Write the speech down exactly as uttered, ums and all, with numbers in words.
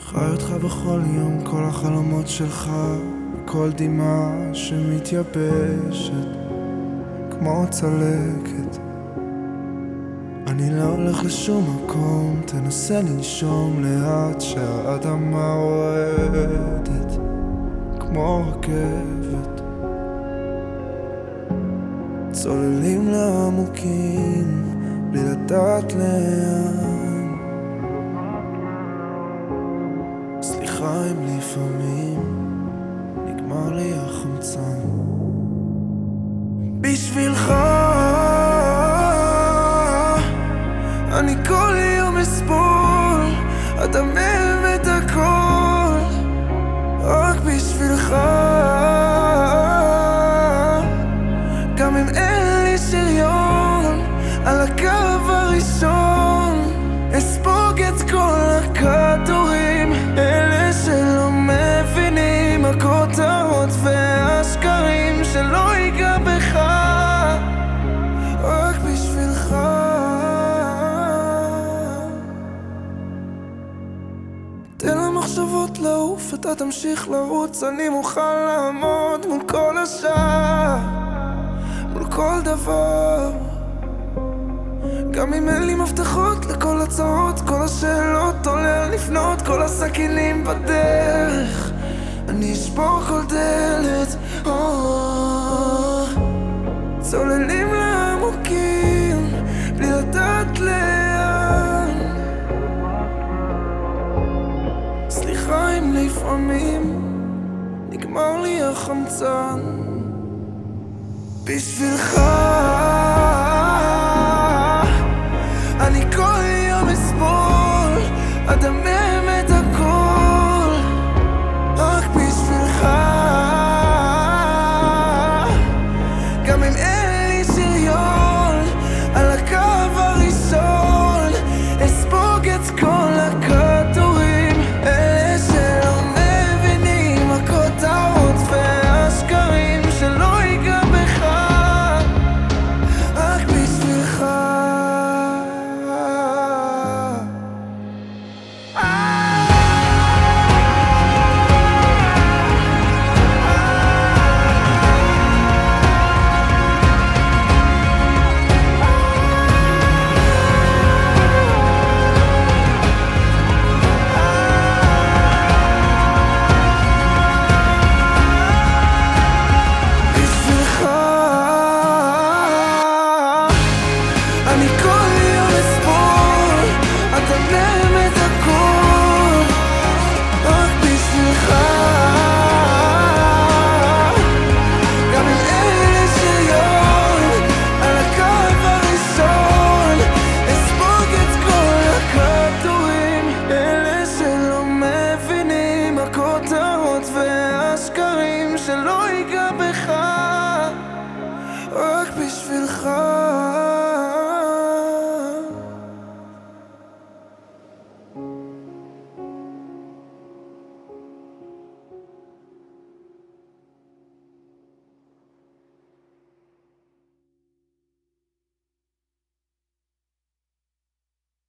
חי אותך בכל יום, כל החלומות שלך, כל דמעה שמתייבשת כמו צלקת. אני לא הולך לשום מקום, תנסה לנשום לאט שהאדמה רועדת כמו רכבת. צוללים לעמוקים בלי לדעת לאן. סליחה אם לפעמים נגמר לי החמצן. בשבילך אני כל יום אסבול, אדמם את הכל רק בשבילך. גם אם אין לי שריון על הקו הראשון, אספוג את כל הכדורים, אלה שלא מבינים הכותרות והשקרים, שלא ייגע בך רק בשבילך. תן למחשבות לעוף, אתה תמשיך לרוץ, אני מוכן לעמוד מול כל השאר, מול כל דבר. גם אם אין לי מבטחות לכל הצעות, כל השאלות עולה לפנות, כל הסכינים בדרך, אני אשבור כל דלת. oh, צוללים לעמוקים בלי לדעת לאן. סליחה אם לפעמים נגמר לי החמצן. בשבילך